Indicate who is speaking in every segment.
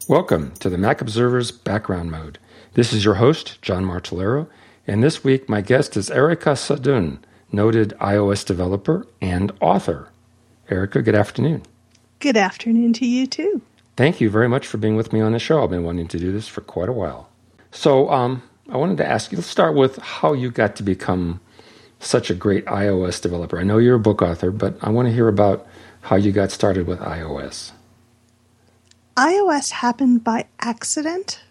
Speaker 1: Welcome to the Mac Observer's Background Mode. This is your host, John Martellero, and this week my guest is Erica Sadun, noted iOS developer and author. Erica, good afternoon.
Speaker 2: Good afternoon to you too.
Speaker 1: Thank you very much for being with me on the show. I've been wanting to do this for quite a while. So I wanted to ask you, let's start with how you got to become such a great iOS developer. I know you're a book author, but I want to hear about how you got started with iOS.
Speaker 2: iOS happened by accident.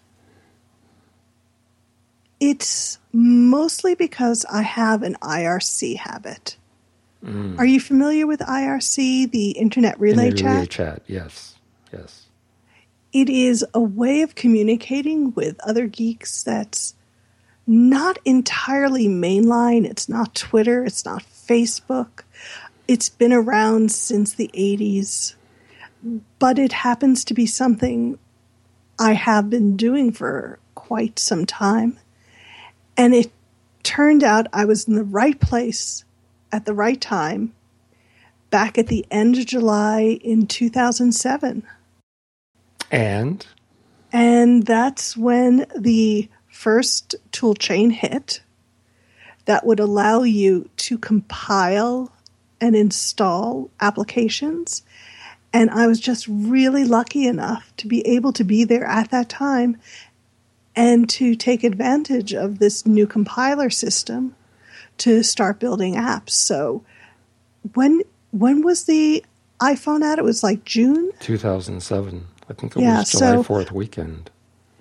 Speaker 2: It's mostly because I have an IRC habit. Are you familiar with IRC, the Internet Relay Chat?
Speaker 1: Relay Chat, yes.
Speaker 2: It is a way of communicating with other geeks that's not entirely mainline. It's not Twitter. It's not Facebook. It's been around since the 80s. But it happens to be something I have been doing for quite some time. And it turned out I was in the right place at the right time back at the end of July in 2007. And that's when the first toolchain hit that would allow you to compile and install applications. And I was just really lucky enough to be able to be there at that time and to take advantage of this new compiler system to start building apps. So when was the iPhone out? It was like June?
Speaker 1: 2007. I think it was July 4th weekend.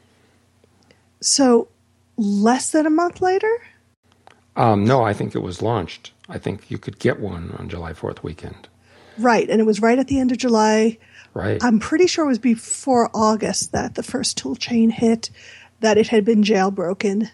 Speaker 2: So less than a month later?
Speaker 1: No, I think it was launched. I think you could get one on July 4th weekend.
Speaker 2: Right, and it was right at the end of July.
Speaker 1: Right.
Speaker 2: I'm pretty sure it was before August that the first toolchain hit, that it had been jailbroken,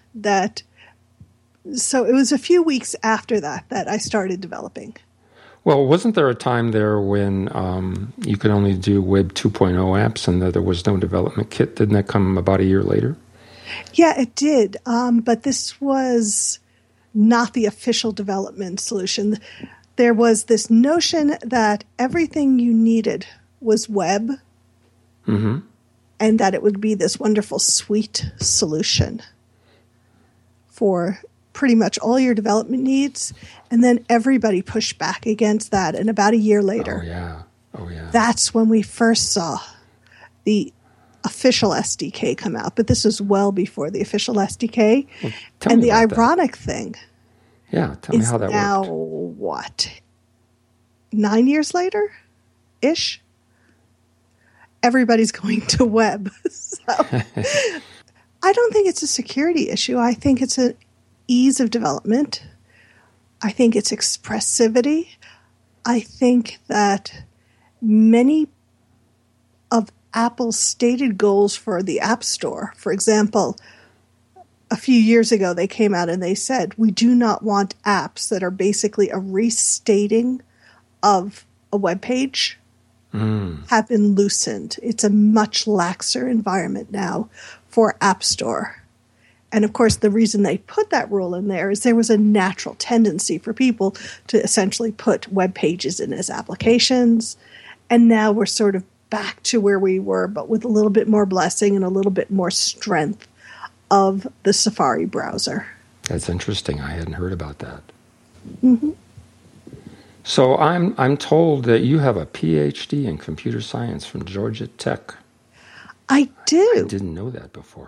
Speaker 2: so it was a few weeks after that I started developing.
Speaker 1: Well, wasn't there a time there when you could only do Web 2.0 apps and that there was no development kit? Didn't that come about a year later?
Speaker 2: Yeah, it did, but this was not the official development solution. There was this notion that everything you needed was web, and that it would be this wonderful suite solution for pretty much all your development needs. And then everybody pushed back against that. And about a year later, that's when we first saw the official SDK come out. But this was well before the official SDK.
Speaker 1: Well,
Speaker 2: and the ironic thing,
Speaker 1: tell me how that
Speaker 2: now,
Speaker 1: worked.
Speaker 2: what, 9 years later-ish? Everybody's going to web. So I don't think it's a security issue. I think it's an ease of development. I think it's expressivity. I think that many of Apple's stated goals for the App Store, for example, a few years ago they came out and they said, we do not want apps that are basically a restating of a web page have been loosened. It's a much laxer environment now for App Store. And of course, the reason they put that rule in there is there was a natural tendency for people to essentially put web pages in as applications. And now we're sort of back to where we were, but with a little bit more blessing and a little bit more strength of the Safari browser.
Speaker 1: That's interesting. I hadn't heard about that.
Speaker 2: Mm-hmm.
Speaker 1: So I'm told that you have a PhD in computer science from Georgia Tech.
Speaker 2: I do.
Speaker 1: I didn't know that before.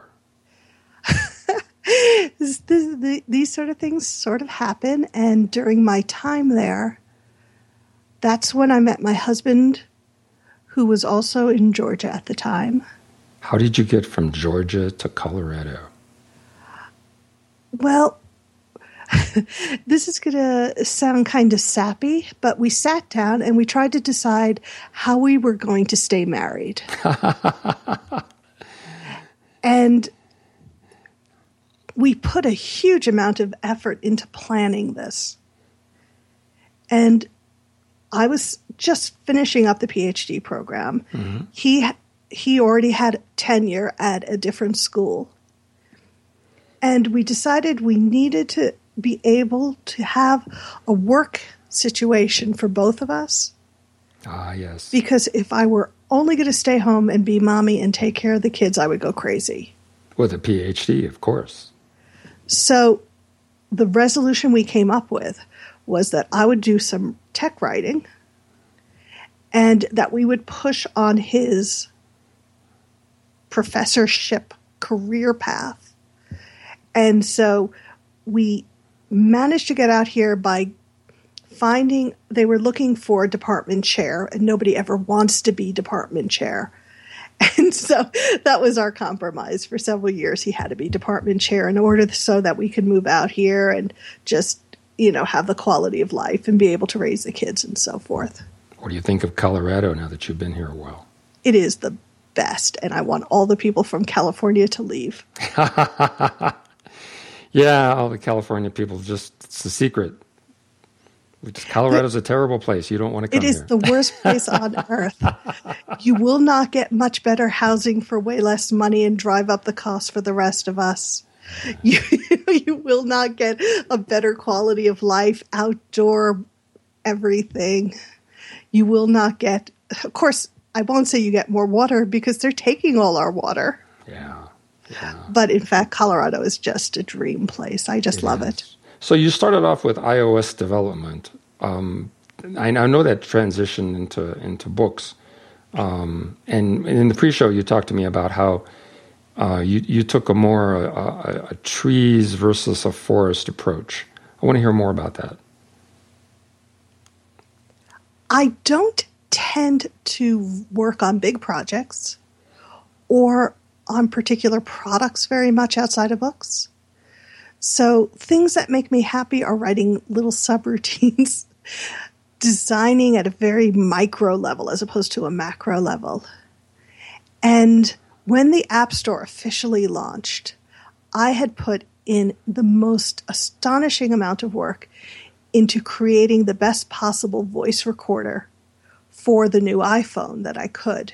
Speaker 2: These sort of things sort of happen, and during my time there, that's when I met my husband, who was also in Georgia at the time.
Speaker 1: How did you get from Georgia to Colorado?
Speaker 2: Well, this is going to sound kind of sappy, but we sat down and we tried to decide how we were going to stay married. And we put a huge amount of effort into planning this. And I was just finishing up the PhD program. Mm-hmm. He already had tenure at a different school. And we decided we needed to be able to have a work situation for both of us.
Speaker 1: Ah, yes.
Speaker 2: Because if I were only going to stay home and be mommy and take care of the kids, I would go crazy.
Speaker 1: With a PhD, of course.
Speaker 2: So the resolution we came up with was that I would do some tech writing and that we would push on his professorship career path. And so we managed to get out here by finding they were looking for a department chair, and nobody ever wants to be department chair. And so that was our compromise. For several years, he had to be department chair in order so that we could move out here and just, have the quality of life and be able to raise the kids and so forth.
Speaker 1: What do you think of Colorado now that you've been here a while?
Speaker 2: It is the best, and I want all the people from California to leave.
Speaker 1: Yeah, all the California people, it's a secret. Colorado's a terrible place. You don't want to come here.
Speaker 2: It is the worst place on earth. You will not get much better housing for way less money and drive up the cost for the rest of us. You will not get a better quality of life, outdoor everything. You will not get, of course, I won't say you get more water because they're taking all our water.
Speaker 1: Yeah.
Speaker 2: But in fact, Colorado is just a dream place. I just love it.
Speaker 1: So you started off with iOS development. I know that transition into books. And in the pre-show, you talked to me about how you took a trees versus a forest approach. I want to hear more about that.
Speaker 2: I don't tend to work on big projects or on particular products very much outside of books. So things that make me happy are writing little subroutines, designing at a very micro level as opposed to a macro level. And when the App Store officially launched, I had put in the most astonishing amount of work into creating the best possible voice recorder for the new iPhone that I could.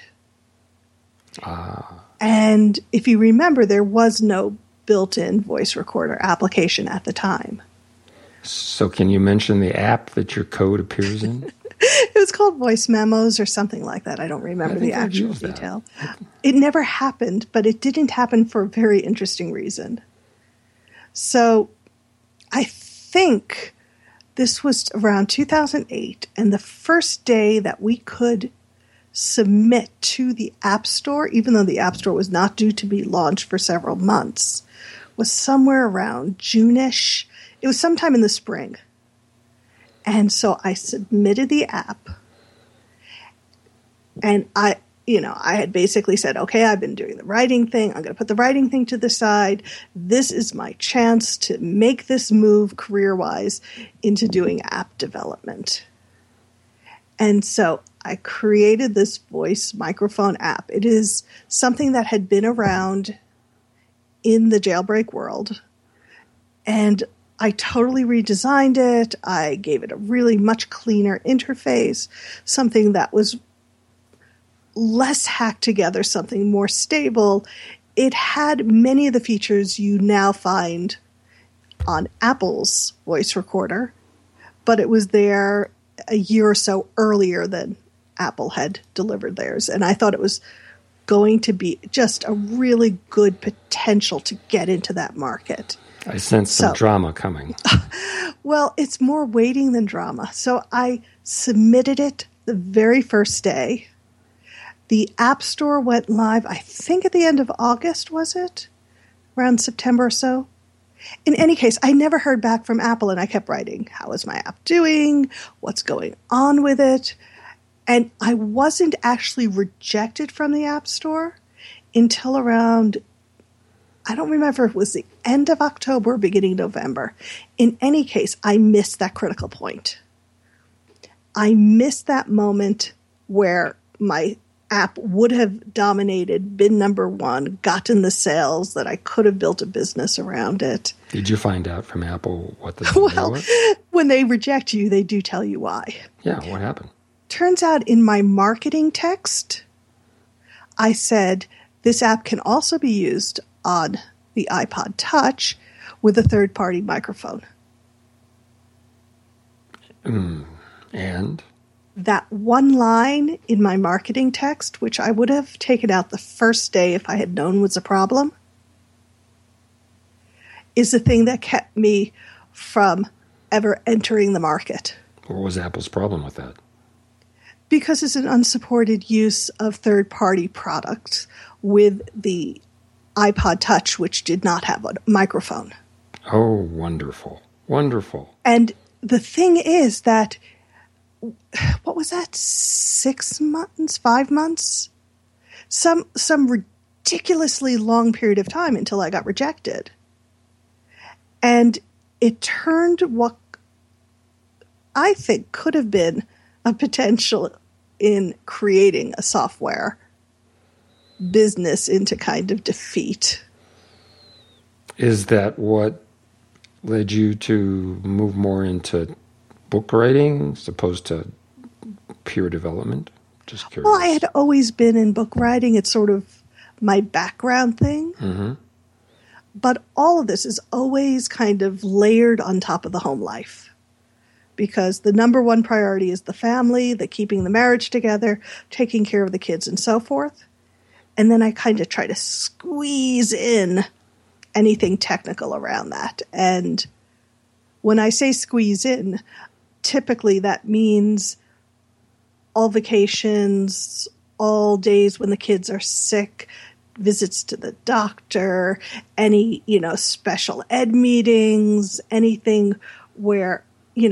Speaker 2: And if you remember, there was no built-in voice recorder application at the time.
Speaker 1: So can you mention the app that your code appears in?
Speaker 2: It was called Voice Memos or something like that. I don't remember the actual detail. It never happened, but it didn't happen for a very interesting reason. So I think this was around 2008, and the first day that we could submit to the App Store, even though the App Store was not due to be launched for several months, was somewhere around June-ish. It was sometime in the spring. And so I submitted the app, and I had basically said, okay, I've been doing the writing thing. I'm going to put the writing thing to the side. This is my chance to make this move career-wise into doing app development. And so I created this voice microphone app. It is something that had been around in the jailbreak world, and I totally redesigned it. I gave it a really much cleaner interface, something that was less hacked together, something more stable. It had many of the features you now find on Apple's voice recorder, but it was there a year or so earlier than Apple had delivered theirs. And I thought it was going to be just a really good potential to get into that market.
Speaker 1: I sense some drama coming.
Speaker 2: Well, it's more waiting than drama. So I submitted it the very first day. The App Store went live, I think at the end of August, was it? Around September or so. In any case, I never heard back from Apple, and I kept writing, how is my app doing? What's going on with it? And I wasn't actually rejected from the App Store until around, I don't remember if it was the end of October or beginning November. In any case, I missed that critical point. I missed that moment where my app would have dominated, been number one, gotten the sales, that I could have built a business around it.
Speaker 1: Did you find out from Apple what the deal was?
Speaker 2: When they reject you, they do tell you why.
Speaker 1: Yeah, what happened?
Speaker 2: Turns out in my marketing text, I said, this app can also be used on the iPod Touch with a third-party microphone.
Speaker 1: And?
Speaker 2: that one line in my marketing text, which I would have taken out the first day if I had known was a problem, is the thing that kept me from ever entering the market.
Speaker 1: What was Apple's problem with that?
Speaker 2: Because it's an unsupported use of third-party products with the iPod Touch, which did not have a microphone.
Speaker 1: Oh, wonderful. Wonderful.
Speaker 2: And the thing is that, what was that, 6 months, 5 months? Some ridiculously long period of time until I got rejected. And it turned what I think could have been a potential in creating a software business into kind of defeat.
Speaker 1: Is that what led you to move more into book writing as opposed to pure development? Just curious.
Speaker 2: Well, I had always been in book writing. It's sort of my background thing.
Speaker 1: Mm-hmm.
Speaker 2: But all of this is always kind of layered on top of the home life. Because the number one priority is the family, the keeping the marriage together, taking care of the kids and so forth. And then I kind of try to squeeze in anything technical around that. And when I say squeeze in, typically that means all vacations, all days when the kids are sick, visits to the doctor, any, special ed meetings, anything where,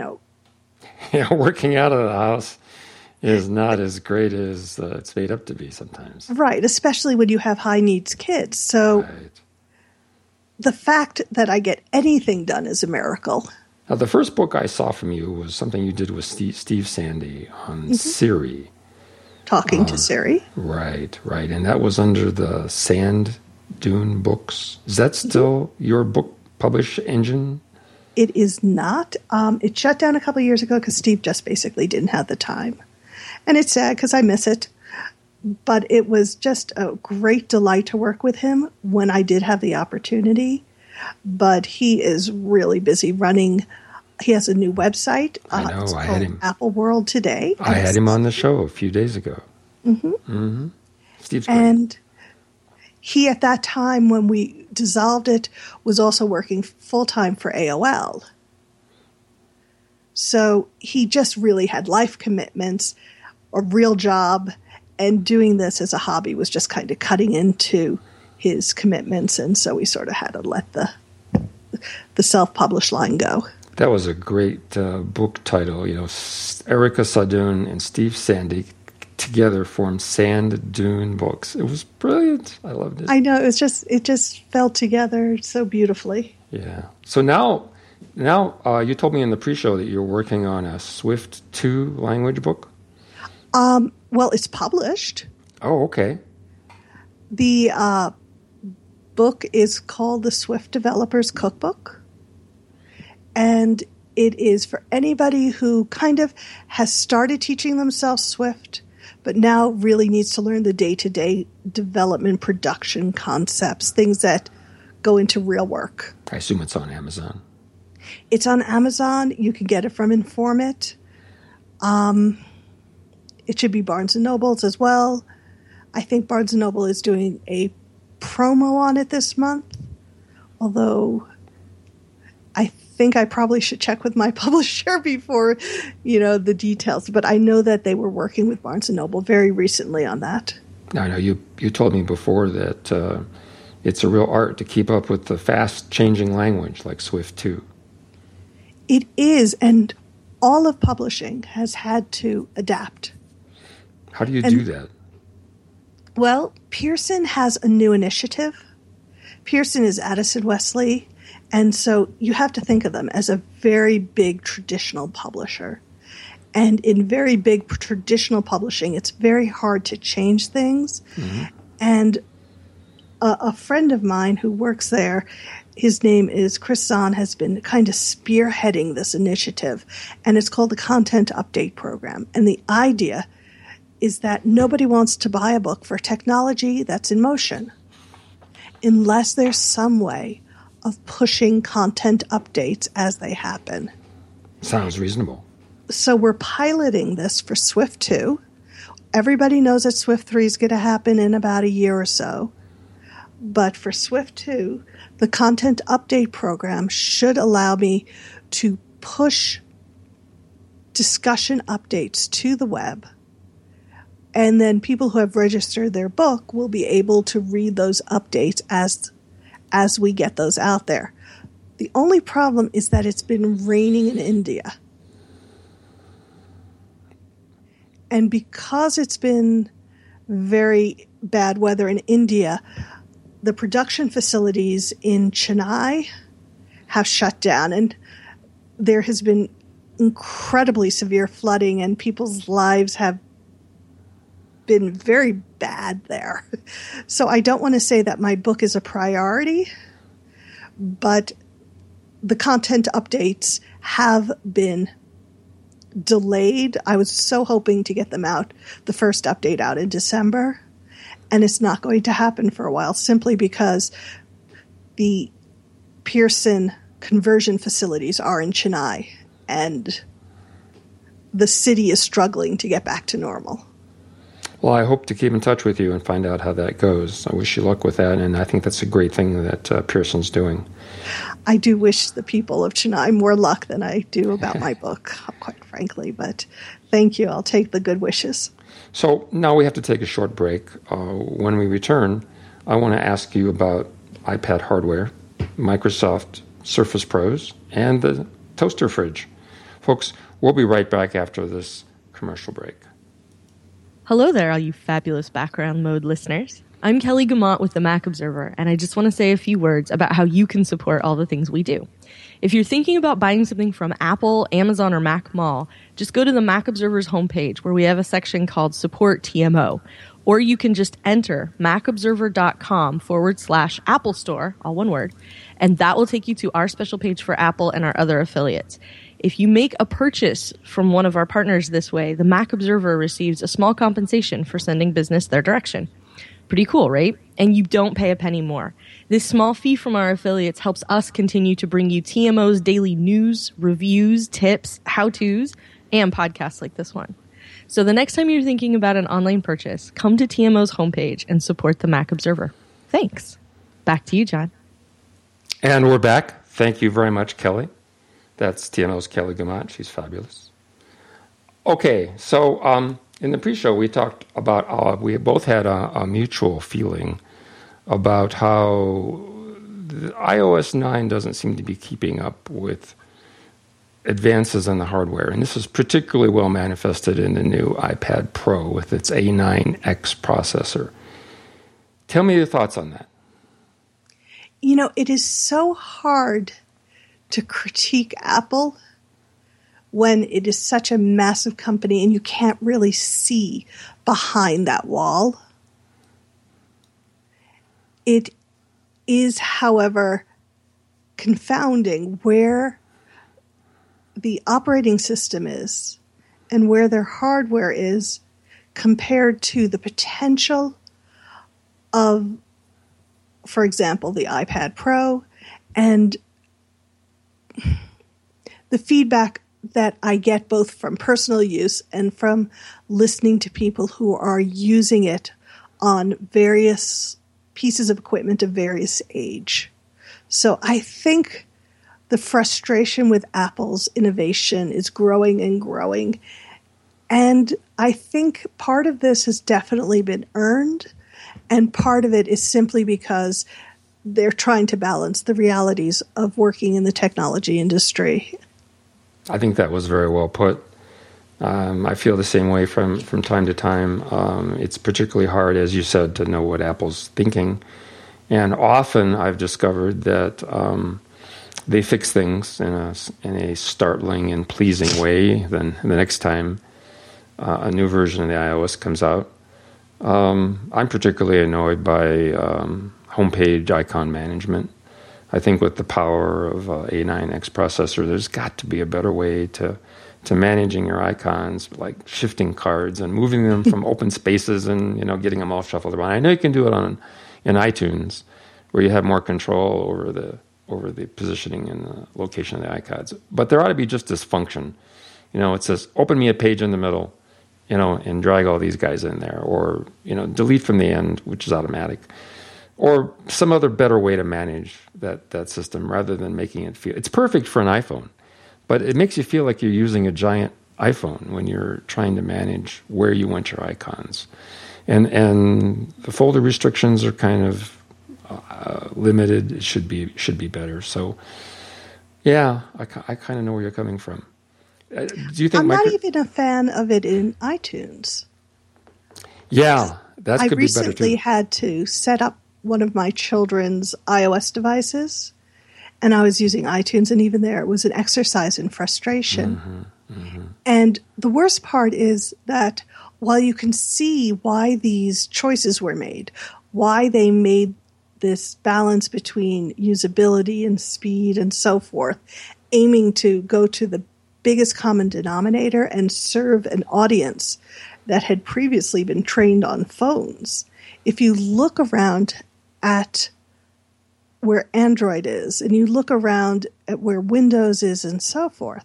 Speaker 1: Yeah, working out of the house is not as great as it's made up to be sometimes.
Speaker 2: Right, especially when you have high needs kids. So
Speaker 1: Right.
Speaker 2: The fact that I get anything done is a miracle.
Speaker 1: Now, the first book I saw from you was something you did with Steve Sandy on Siri.
Speaker 2: Talking to Siri.
Speaker 1: Right. And that was under the Sand Dune Books. Is that still your book publish engine?
Speaker 2: It is not. It shut down a couple of years ago because Steve just basically didn't have the time. And it's sad because I miss it. But it was just a great delight to work with him when I did have the opportunity. But he is really busy running. He has a new website.
Speaker 1: I know.
Speaker 2: It's
Speaker 1: I
Speaker 2: called
Speaker 1: had him.
Speaker 2: Apple World Today.
Speaker 1: I had him on the show a few days ago. Steve's great.
Speaker 2: And he, at that time when we dissolved it, was also working full-time for AOL. So he just really had life commitments, a real job, and doing this as a hobby was just kind of cutting into his commitments, and so we sort of had to let the self-published line go.
Speaker 1: That was a great book title. Erica Sadoun and Steve Sandy together formed Sand Dune Books. It was brilliant. I loved it.
Speaker 2: I know. It just fell together so beautifully.
Speaker 1: Yeah. So now you told me in the pre-show that you're working on a Swift 2 language book?
Speaker 2: Well, it's published.
Speaker 1: Oh, okay.
Speaker 2: The book is called The Swift Developers Cookbook. And it is for anybody who kind of has started teaching themselves Swift, but now really needs to learn the day-to-day development, production concepts, things that go into real work.
Speaker 1: I assume it's on Amazon.
Speaker 2: It's on Amazon. You can get it from Informate. It should be Barnes & Noble's as well. I think Barnes & Noble is doing a promo on it this month, although I think I probably should check with my publisher before, the details. But I know that they were working with Barnes & Noble very recently on that.
Speaker 1: Now, I know you told me before that it's a real art to keep up with the fast-changing language like Swift 2.
Speaker 2: It is, and all of publishing has had to adapt.
Speaker 1: How do you do that?
Speaker 2: Well, Pearson has a new initiative. Pearson is Addison Wesley, and so you have to think of them as a very big traditional publisher. And in very big traditional publishing, it's very hard to change things. Mm-hmm. And a friend of mine who works there, his name is Chris Zahn, has been kind of spearheading this initiative, and it's called the Content Update Program. And the idea is that nobody wants to buy a book for technology that's in motion unless there's some way of pushing content updates as they happen.
Speaker 1: Sounds reasonable.
Speaker 2: So we're piloting this for Swift 2. Everybody knows that Swift 3 is going to happen in about a year or so. But for Swift 2, the content update program should allow me to push discussion updates to the web. And then people who have registered their book will be able to read those updates as we get those out there. The only problem is that it's been raining in India. And because it's been very bad weather in India, the production facilities in Chennai have shut down, and there has been incredibly severe flooding, and people's lives have been very bad there. So I don't want to say that my book is a priority, but the content updates have been delayed. I was so hoping to get them out, the first update out in December, and it's not going to happen for a while simply because the Pearson conversion facilities are in Chennai, and the city is struggling to get back to normal.
Speaker 1: Well, I hope to keep in touch with you and find out how that goes. I wish you luck with that, and I think that's a great thing that Pearson's doing.
Speaker 2: I do wish the people of Chennai more luck than I do about my book, quite frankly, but thank you. I'll take the good wishes.
Speaker 1: So now we have to take a short break. When we return, I want to ask you about iPad hardware, Microsoft Surface Pros, and the toaster fridge. Folks, we'll be right back after this commercial break.
Speaker 3: Hello there, all you fabulous background mode listeners. I'm Kelly Guimont with the Mac Observer, and I just want to say a few words about how you can support all the things we do. If you're thinking about buying something from Apple, Amazon, or Mac Mall, just go to the Mac Observer's homepage where we have a section called Support TMO. Or you can just enter macobserver.com/Apple Store, all one word, and that will take you to our special page for Apple and our other affiliates. If you make a purchase from one of our partners this way, the Mac Observer receives a small compensation for sending business their direction. Pretty cool, right? And you don't pay a penny more. This small fee from our affiliates helps us continue to bring you TMO's daily news, reviews, tips, how-tos, and podcasts like this one. So the next time you're thinking about an online purchase, come to TMO's homepage and support the Mac Observer. Thanks. Back to you, John.
Speaker 1: And we're back. Thank you very much, Kelly. That's TMO's Kelly Guimont. She's fabulous. Okay, so in the pre-show, we talked about, we both had a mutual feeling about how the iOS 9 doesn't seem to be keeping up with advances in the hardware. And this is particularly well manifested in the new iPad Pro with its A9X processor. Tell me your thoughts on that.
Speaker 2: You know, it is so hard to critique Apple when it is such a massive company and you can't really see behind that wall. It is, however, confounding where the operating system is and where their hardware is compared to the potential of, for example, the iPad Pro and the feedback that I get both from personal use and from listening to people who are using it on various pieces of equipment of various age. So I think the frustration with Apple's innovation is growing and growing. And I think part of this has definitely been earned, and part of it is simply because they're trying to balance the realities of working in the technology industry.
Speaker 1: I think that was very well put. I feel the same way from time to time. It's particularly hard, as you said, to know what Apple's thinking. And often I've discovered that they fix things in a startling and pleasing way. Then the next time a new version of the iOS comes out, I'm particularly annoyed by homepage icon management. I think with the power of A9X processor, there's got to be a better way to managing your icons, like shifting cards and moving them from open spaces and getting them all shuffled around. I know you can do it in iTunes, where you have more control over the positioning and the location of the icons. But there ought to be just this function It says, open me a page in the middle, and drag all these guys in there, or, delete from the end, which is automatic, or some other better way to manage that system rather than making it feel. It's perfect for an iPhone, but it makes you feel like you're using a giant iPhone when you're trying to manage where you want your icons. And the folder restrictions are kind of limited. It should be better. So, yeah, I kind of know where you're coming from. Do you think
Speaker 2: I'm not even a fan of it in iTunes.
Speaker 1: Yeah, that could be better too.
Speaker 2: I recently had to set up one of my children's iOS devices, and I was using iTunes, and even there it was an exercise in frustration. And the worst part is that while you can see why these choices were made, why they made this balance between usability and speed and so forth, aiming to go to the biggest common denominator and serve an audience that had previously been trained on phones. If you look around at where Android is and you look around at where Windows is and so forth,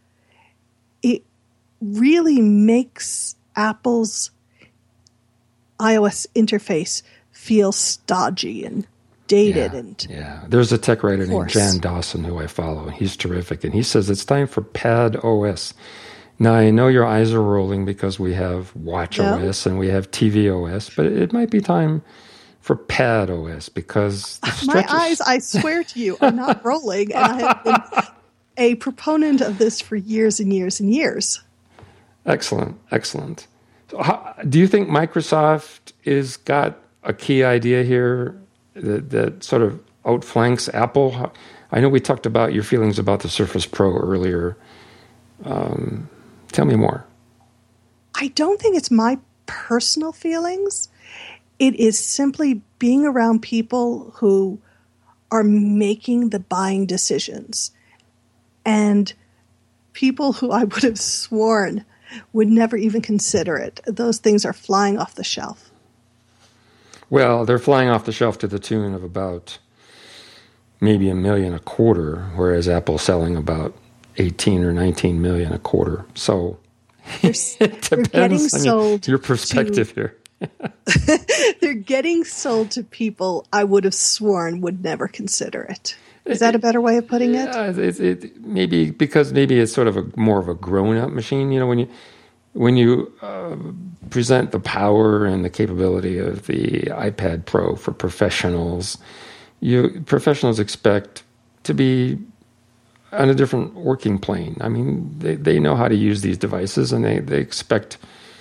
Speaker 2: it really makes Apple's iOS interface feel stodgy and dated.
Speaker 1: Yeah. There's a tech writer named Jan Dawson who I follow. He's terrific. And he says it's time for Pad OS. Now, I know your eyes are rolling because we have Watch OS and we have TV OS, but it might be time for Pad OS because
Speaker 2: my eyes, I swear to you, are not rolling. And I have been a proponent of this for years and years and years.
Speaker 1: Excellent. So do you think Microsoft is got a key idea here that sort of outflanks Apple? I know we talked about your feelings about the Surface Pro earlier. Tell me more.
Speaker 2: I don't think it's my personal feelings. It is simply being around people who are making the buying decisions and people who I would have sworn would never even consider it. Those things are flying off the shelf.
Speaker 1: Well, they're flying off the shelf to the tune of about maybe $1 million a quarter, whereas Apple's selling about 18 or 19 million a quarter. So it depends on your perspective here.
Speaker 2: They're getting sold to people I would have sworn would never consider it. Is that a better way of putting it?
Speaker 1: It maybe because maybe it's sort of more of a grown-up machine. When you present the power and the capability of the iPad Pro for professionals, professionals expect to be on a different working plane. I mean, they know how to use these devices, and they expect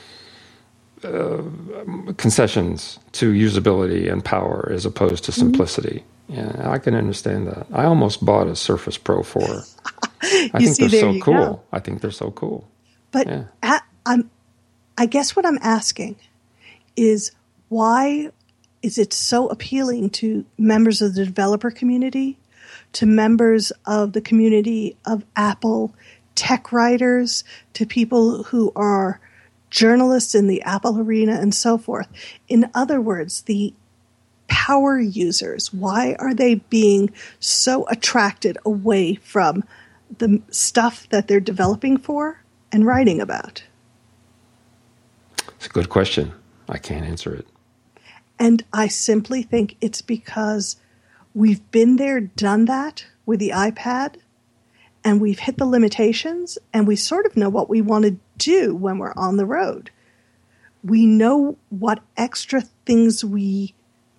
Speaker 1: concessions to usability and power as opposed to simplicity. Yeah, I can understand that. I almost bought a Surface Pro 4. I think they're so cool. Go. I think they're so cool.
Speaker 2: But I guess what I'm asking is, why is it so appealing to members of the developer community, to members of the community of Apple tech writers, to people who are journalists in the Apple arena and so forth? In other words, the power users, why are they being so attracted away from the stuff that they're developing for and writing about?
Speaker 1: It's a good question. I can't answer it.
Speaker 2: And I simply think it's because we've been there, done that with the iPad, and we've hit the limitations, and we sort of know what we want to do when we're on the road. We know what extra things we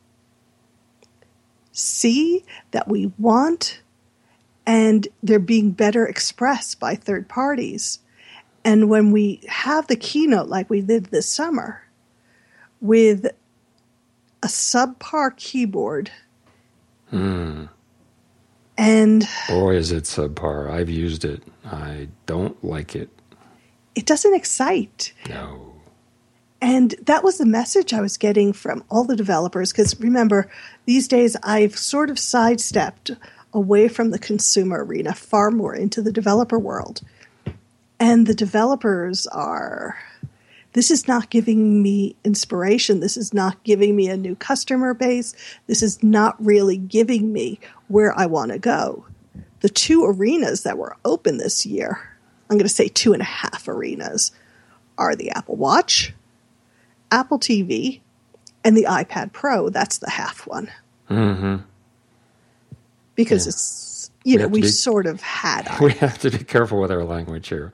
Speaker 2: see that we want, and they're being better expressed by third parties. And when we have the keynote like we did this summer with a subpar keyboard, and
Speaker 1: boy, is it subpar. I've used it. I don't like it.
Speaker 2: It doesn't excite.
Speaker 1: No.
Speaker 2: And that was the message I was getting from all the developers, because remember, these days I've sort of sidestepped away from the consumer arena, far more into the developer world. And the developers are, this is not giving me inspiration. This is not giving me a new customer base. This is not really giving me where I want to go. The two arenas that were open this year, I'm going to say 2.5 arenas, are the Apple Watch, Apple TV, and the iPad Pro. That's the half one.
Speaker 1: Mm-hmm.
Speaker 2: Because it's, we've sort of had it.
Speaker 1: We have to be careful with our language here.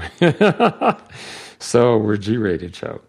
Speaker 1: So we're G-rated show.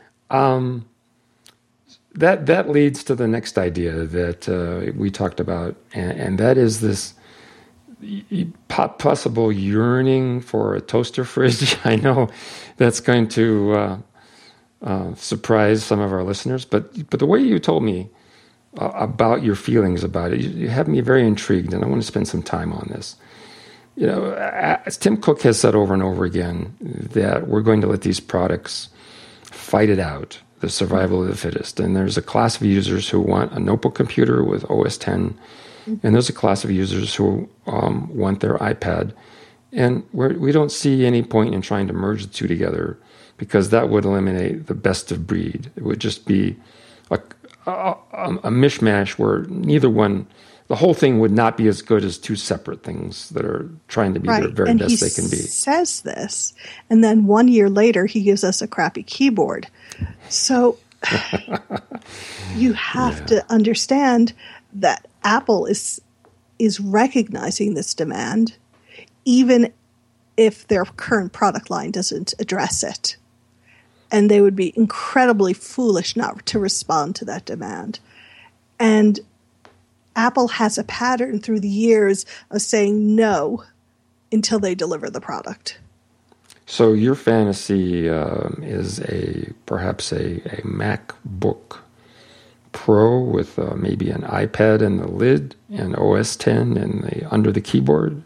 Speaker 1: That leads to the next idea that we talked about, and that is this possible yearning for a toaster fridge. I know that's going to surprise some of our listeners, but the way you told me about your feelings about it, you have me very intrigued, and I want to spend some time on this. As Tim Cook has said over and over again, that we're going to let these products fight it out, the survival of the fittest. And there's a class of users who want a notebook computer with OS X, and there's a class of users who want their iPad. And we don't see any point in trying to merge the two together, because that would eliminate the best of breed. It would just be a mishmash where neither one, the whole thing would not be as good as two separate things that are trying to be the very best they can be.
Speaker 2: He says this, and then 1 year later he gives us a crappy keyboard. So you have to understand that Apple is recognizing this demand, even if their current product line doesn't address it. And they would be incredibly foolish not to respond to that demand. And Apple has a pattern through the years of saying no until they deliver the product.
Speaker 1: So your fantasy is perhaps a MacBook Pro with maybe an iPad in the lid and OS X and under the keyboard?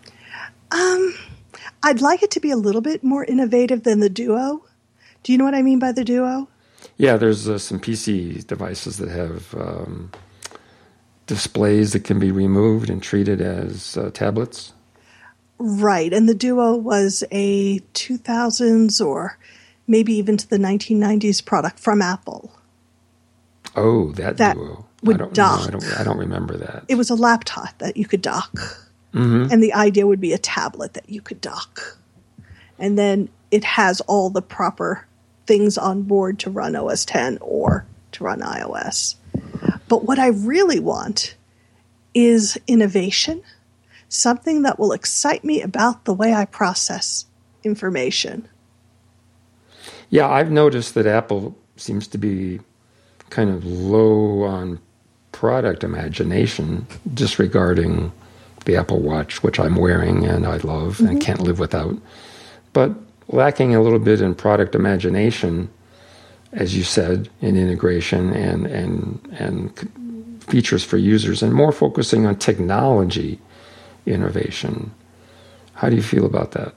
Speaker 2: I'd like it to be a little bit more innovative than the Duo. Do you know what I mean by the Duo?
Speaker 1: Yeah, there's some PC devices that have displays that can be removed and treated as tablets.
Speaker 2: Right, and the Duo was a 2000s or maybe even to the 1990s product from Apple.
Speaker 1: Oh, that Duo.
Speaker 2: Would dock.
Speaker 1: I don't remember that.
Speaker 2: It was a laptop that you could dock.
Speaker 1: Mm-hmm.
Speaker 2: And the idea would be a tablet that you could dock. And then it has all the proper things on board to run OS X or to run iOS. But what I really want is innovation, something that will excite me about the way I process information.
Speaker 1: Yeah, I've noticed that Apple seems to be kind of low on product imagination, disregarding the Apple Watch, which I'm wearing and I love and can't live without, but lacking a little bit in product imagination, as you said, in integration and features for users, and more focusing on technology innovation. How do you feel about that?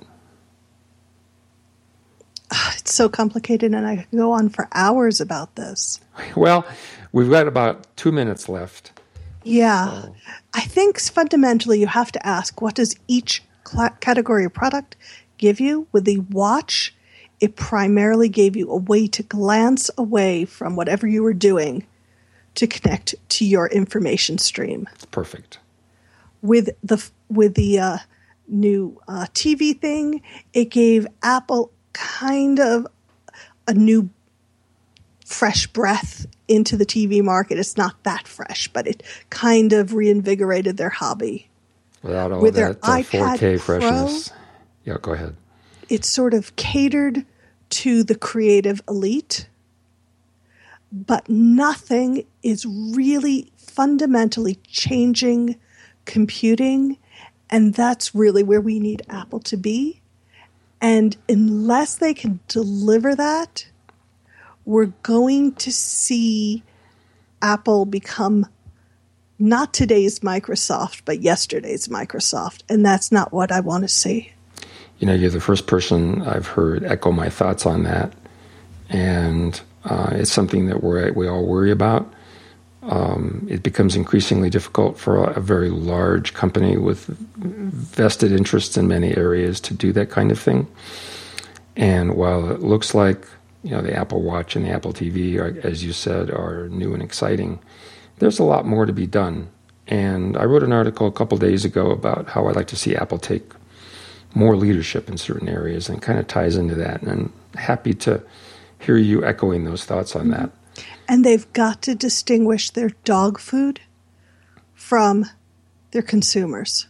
Speaker 2: It's so complicated, and I could go on for hours about this.
Speaker 1: Well, we've got about 2 minutes left.
Speaker 2: Yeah. So. I think fundamentally you have to ask, what does each category of product give you? With the watch, it primarily gave you a way to glance away from whatever you were doing to connect to your information stream.
Speaker 1: Perfect.
Speaker 2: With the new TV thing, it gave Apple kind of a new fresh breath into the TV market. It's not that fresh, but it kind of reinvigorated their hobby.
Speaker 1: Without all
Speaker 2: with
Speaker 1: that
Speaker 2: their iPad
Speaker 1: 4K
Speaker 2: Pro,
Speaker 1: freshness. Yeah, go ahead.
Speaker 2: It sort of catered to the creative elite, but nothing is really fundamentally changing computing, and that's really where we need Apple to be. And unless they can deliver that, we're going to see Apple become not today's Microsoft, but yesterday's Microsoft. And that's not what I want to see.
Speaker 1: You know, you're the first person I've heard echo my thoughts on that. And it's something that we all worry about. It becomes increasingly difficult for a very large company with vested interests in many areas to do that kind of thing. And while it looks like, you know, the Apple Watch and the Apple TV, as you said, are new and exciting, there's a lot more to be done. And I wrote an article a couple days ago about how I'd like to see Apple take more leadership in certain areas, and kind of ties into that. And I'm happy to hear you echoing those thoughts on that.
Speaker 2: And they've got to distinguish their dog food from their consumers.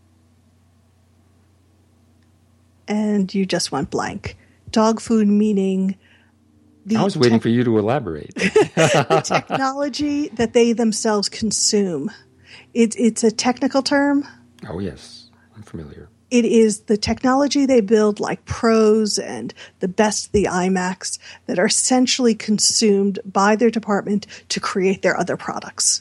Speaker 2: And you just went blank. Dog food meaning
Speaker 1: I was waiting for you to elaborate.
Speaker 2: the technology that they themselves consume. It's a technical term.
Speaker 1: Oh, yes. I'm familiar.
Speaker 2: It is the technology they build, like Pros and the best, the iMacs, that are essentially consumed by their department to create their other products.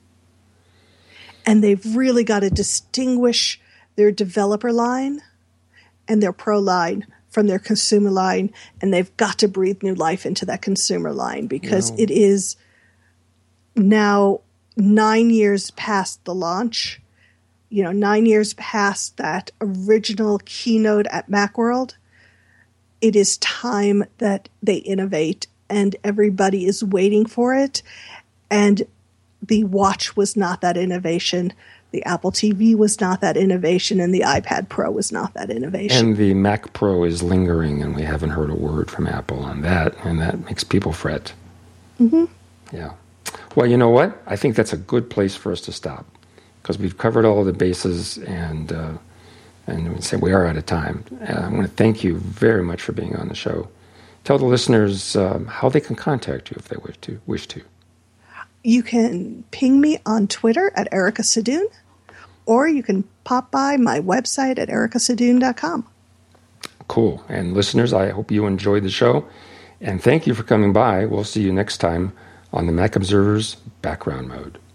Speaker 2: And they've really got to distinguish their developer line and their Pro line from their consumer line, and they've got to breathe new life into that consumer line because it is now 9 years past the launch, 9 years past that original keynote at Macworld. It is time that they innovate, and everybody is waiting for it. And the watch was not that innovation. The Apple TV was not that innovation, and the iPad Pro was not that innovation.
Speaker 1: And the Mac Pro is lingering, and we haven't heard a word from Apple on that, and that makes people fret.
Speaker 2: Mm-hmm.
Speaker 1: Yeah. Well, you know what? I think that's a good place for us to stop, because we've covered all the bases, and we say we are out of time. I want to thank you very much for being on the show. Tell the listeners how they can contact you if they wish to.
Speaker 2: You can ping me on Twitter at Erica Sadoun, or you can pop by my website at ericasadoun.com.
Speaker 1: Cool. And listeners, I hope you enjoyed the show. And thank you for coming by. We'll see you next time on the Mac Observer's Background Mode.